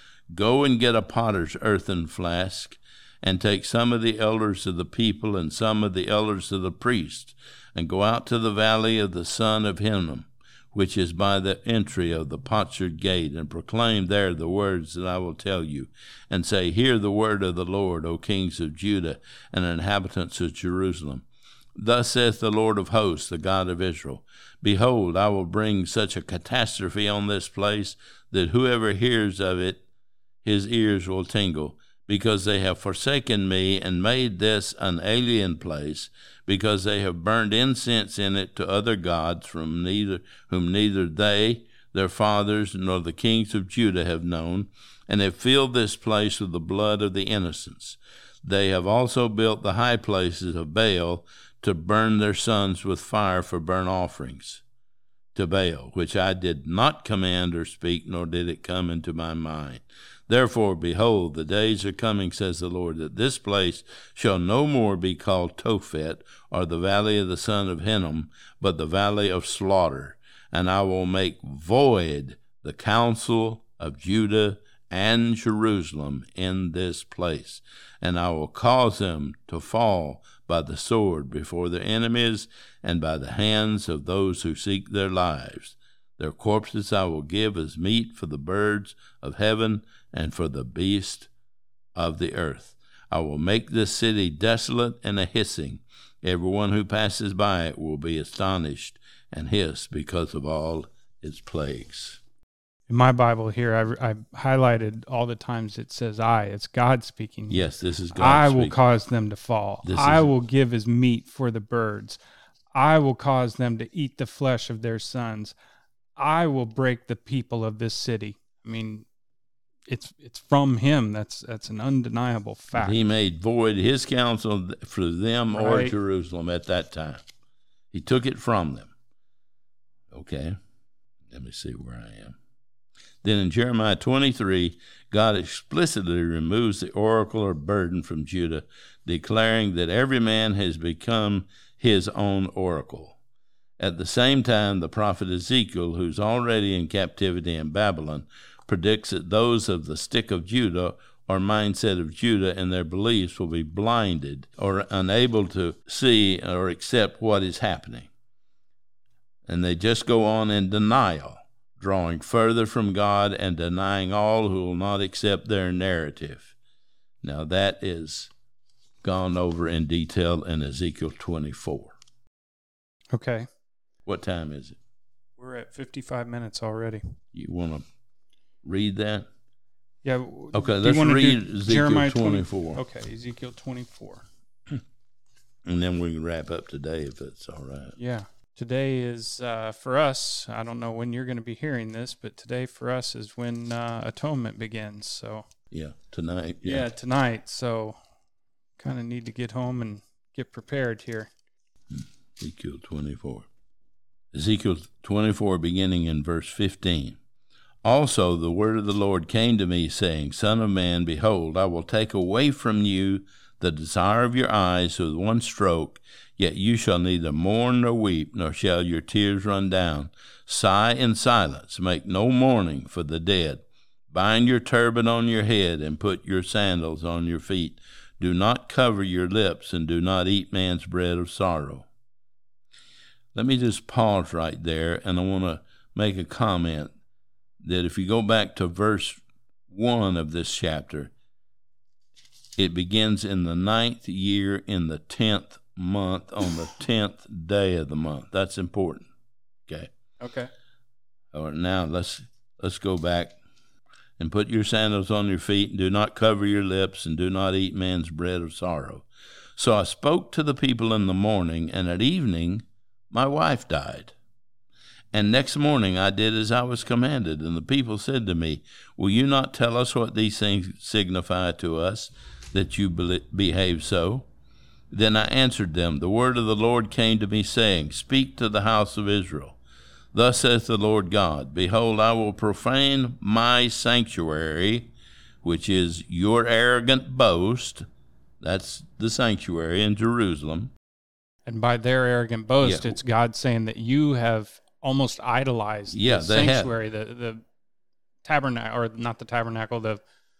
Go and get a potter's earthen flask, and take some of the elders of the people and some of the elders of the priests, and go out to the valley of the son of Hinnom, which is by the entry of the potsherd gate, and proclaim there the words that I will tell you, and say, Hear the word of the Lord, O kings of Judah and inhabitants of Jerusalem. Thus saith the Lord of hosts, the God of Israel, Behold, I will bring such a catastrophe on this place, that whoever hears of it, his ears will tingle, because they have forsaken me and made this an alien place, because they have burned incense in it to other gods from neither whom neither they, their fathers, nor the kings of Judah have known, and have filled this place with the blood of the innocents. They have also built the high places of Baal to burn their sons with fire for burnt offerings to Baal, which I did not command or speak, nor did it come into my mind. Therefore, behold, the days are coming, says the Lord, that this place shall no more be called Tophet, or the valley of the son of Hinnom, but the valley of slaughter. And I will make void the counsel of Judah and Jerusalem in this place, and I will cause them to fall by the sword before their enemies, and by the hands of those who seek their lives. Their corpses I will give as meat for the birds of heaven and for the beasts of the earth. I will make this city desolate and a hissing. Everyone who passes by it will be astonished and hiss because of all its plagues. In my Bible here, I, I highlighted all the times it says I. It's God speaking. Yes, this is God I speaking. will cause them to fall. This I is... will give as meat for the birds. I will cause them to eat the flesh of their sons. I will break the people of this city. I mean, it's it's from him. That's that's an undeniable fact. He made void his counsel for them right. or Jerusalem at that time. He took it from them. Okay, let me see where I am. Then in Jeremiah twenty-three, God explicitly removes the oracle or burden from Judah, declaring that every man has become his own oracle. At the same time, the prophet Ezekiel, who's already in captivity in Babylon, predicts that those of the stick of Judah or mindset of Judah and their beliefs will be blinded or unable to see or accept what is happening. And they just go on in denial, drawing further from God and denying all who will not accept their narrative. Now that is gone over in detail in Ezekiel twenty-four. Okay. What time is it? We're at fifty-five minutes already. You want to read that? Yeah. Okay, let's read Ezekiel Jeremiah twenty-four. twenty, okay, Ezekiel twenty-four. And then we can wrap up today if it's all right. Yeah. Today is, uh, for us, I don't know when you're going to be hearing this, but today for us is when uh, atonement begins. So Yeah, tonight. Yeah, yeah tonight. So kind of need to get home and get prepared here. Ezekiel twenty-four. Ezekiel twenty-four, beginning in verse fifteen. Also the word of the Lord came to me, saying, Son of man, behold, I will take away from you the desire of your eyes with one stroke. Yet you shall neither mourn nor weep, nor shall your tears run down. Sigh in silence, make no mourning for the dead. Bind your turban on your head, and put your sandals on your feet. Do not cover your lips, and do not eat man's bread of sorrow. Let me just pause right there, and I want to make a comment that if you go back to verse one of this chapter, it begins in the ninth year in the tenth month on the tenth day of the month. That's important. Okay. Okay. All right, now let's let's go back. And put your sandals on your feet, and do not cover your lips, and do not eat man's bread of sorrow. So I spoke to the people in the morning, and at evening my wife died. And next morning I did as I was commanded. And the people said to me, Will you not tell us what these things signify to us, that you behave so? Then I answered them, The word of the Lord came to me, saying, Speak to the house of Israel. Thus saith the Lord God, Behold, I will profane my sanctuary, which is your arrogant boast. That's the sanctuary in Jerusalem. And by their arrogant boast, yeah. it's God saying that you have almost idolized yeah, the they sanctuary, have. the the tabernacle, or not the tabernacle, the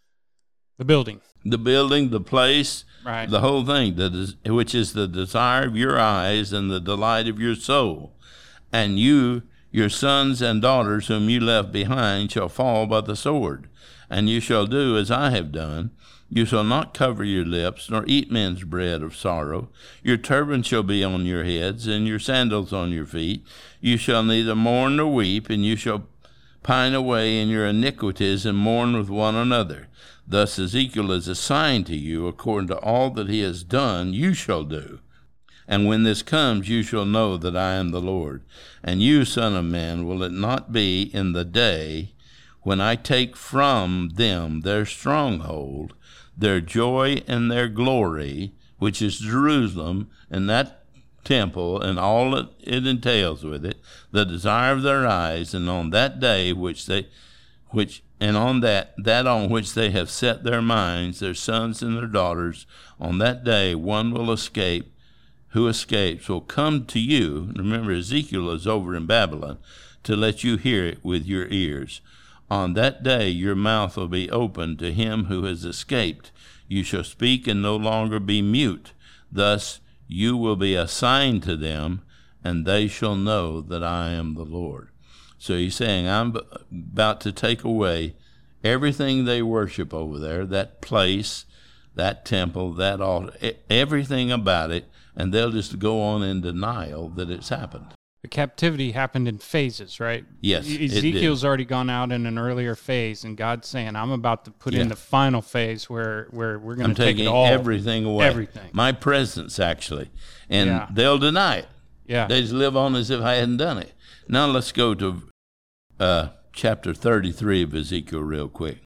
the building. The building, the place, right. the whole thing, that is, which is the desire of your eyes and the delight of your soul. And you... Your sons and daughters whom you left behind shall fall by the sword, and you shall do as I have done. You shall not cover your lips, nor eat men's bread of sorrow. Your turban shall be on your heads, and your sandals on your feet. You shall neither mourn nor weep, and you shall pine away in your iniquities, and mourn with one another. Thus Ezekiel is a sign to you, according to all that he has done, you shall do. And when this comes, you shall know that I am the Lord. And you, son of man, will it not be in the day when I take from them their stronghold, their joy and their glory, which is Jerusalem, and that temple, and all that it entails with it, the desire of their eyes, and on that day which they, which, and on that, that on which they have set their minds, their sons and their daughters, on that day one will escape, who escapes will come to you. Remember, Ezekiel is over in Babylon, to let you hear it with your ears. On that day your mouth will be open to him who has escaped. You shall speak and no longer be mute. Thus you will be a sign to them, and they shall know that I am the Lord. So he's saying, I'm about to take away everything they worship over there, that place, that temple, that altar, everything about it, and they'll just go on in denial that it's happened. The captivity happened in phases, right? Yes, Ezekiel's already gone out in an earlier phase, and God's saying, I'm about to put yeah. in the final phase where, where we're going to take it all. I'm taking everything away. Everything. My presence, actually. And yeah. they'll deny it. Yeah. They just live on as if I hadn't done it. Now let's go to uh, chapter thirty-three of Ezekiel real quick.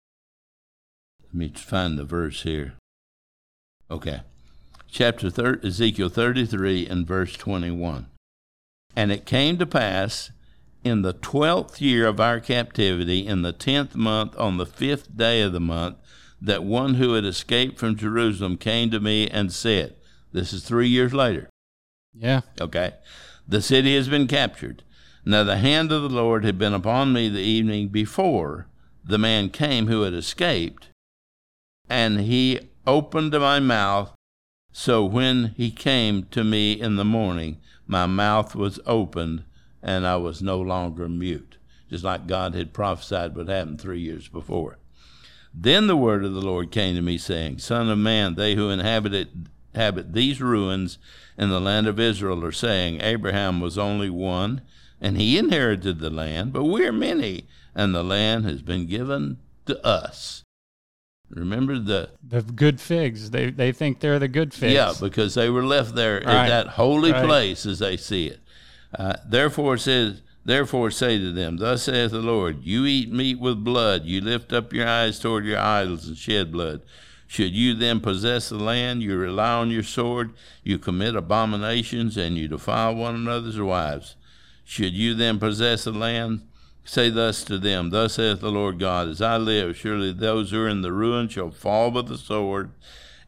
Let me find the verse here. Okay. Chapter thir- Ezekiel thirty-three and verse twenty-one. And it came to pass in the twelfth year of our captivity, in the tenth month, on the fifth day of the month, that one who had escaped from Jerusalem came to me and said, this is three years later. Yeah. Okay. The city has been captured. Now the hand of the Lord had been upon me the evening before the man came who had escaped, and he opened my mouth. So when he came to me in the morning, my mouth was opened, and I was no longer mute, just like God had prophesied would happen three years before. Then the word of the Lord came to me, saying, Son of man, they who inhabit, it, inhabit these ruins in the land of Israel are saying, Abraham was only one, and he inherited the land, but we're many, and the land has been given to us. Remember the the good figs. They they think they're the good figs. Yeah, because they were left there right. at that holy right. place as they see it. Uh, therefore it says, therefore say to them, Thus saith the Lord, you eat meat with blood, you lift up your eyes toward your idols and shed blood. Should you then possess the land, you rely on your sword, you commit abominations, and you defile one another's wives. Should you then possess the land, say thus to them, Thus saith the Lord God, as I live, surely those who are in the ruin shall fall by the sword,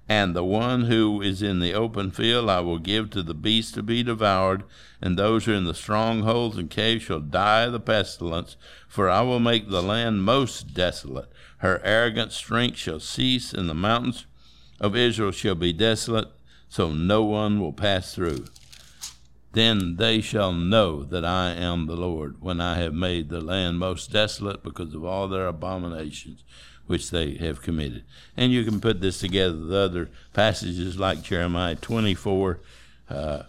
And the one who is in the open field I will give to the beast to be devoured, and those who are in the strongholds and caves shall die of the pestilence. For I will make the land most desolate. Her arrogant strength shall cease, and the mountains of Israel shall be desolate, so no one will pass through. Then they shall know that I am the Lord, when I have made the land most desolate because of all their abominations which they have committed. And you can put this together with other passages like Jeremiah twenty-four, uh,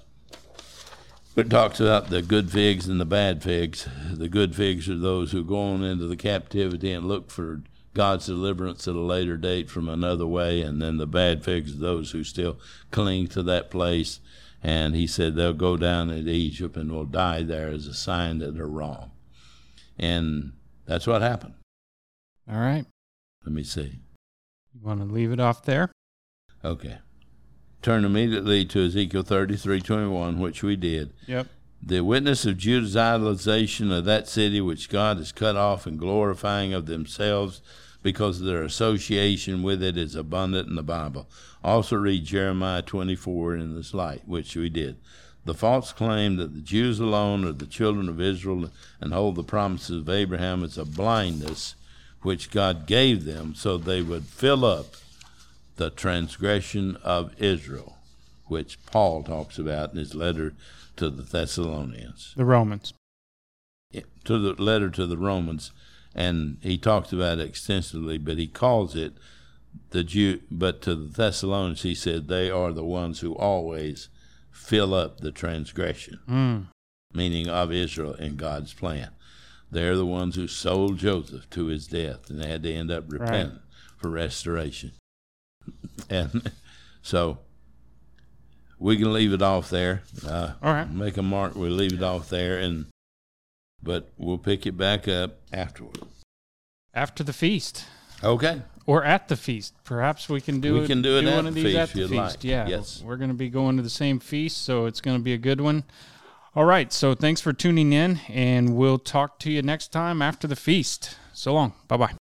it talks about the good figs and the bad figs. The good figs are those who go on into the captivity and look for God's deliverance at a later date from another way, and then the bad figs are those who still cling to that place. And he said they'll go down into Egypt and will die there as a sign that they're wrong. And that's what happened. All right. Let me see. You want to leave it off there? Okay. Turn immediately to Ezekiel thirty-three twenty-one, which we did. Yep. The witness of Judah's idolization of that city which God has cut off, and glorifying of themselves because of their association with it, is abundant in the Bible. Also read Jeremiah twenty-four in this light, which we did. The false claim that the Jews alone are the children of Israel and hold the promises of Abraham is a blindness which God gave them so they would fill up the transgression of Israel, which Paul talks about in his letter to the Thessalonians. The Romans. To the letter to the Romans, and he talks about it extensively, but he calls it the Jew. But to the Thessalonians, he said they are the ones who always fill up the transgression, mm. meaning of Israel in God's plan. They're the ones who sold Joseph to his death, and they had to end up repenting right. for restoration. And so we can leave it off there. Uh, All right. Make a mark. We'll leave it off there, and but we'll pick it back up afterward. After the feast. Okay. Or at the feast. Perhaps we can do we it, can do it do at one of the these feast, at the feast. Like. Yeah. Yes. We're going to be going to the same feast, so it's going to be a good one. All right. So thanks for tuning in, and we'll talk to you next time after the feast. So long. Bye-bye.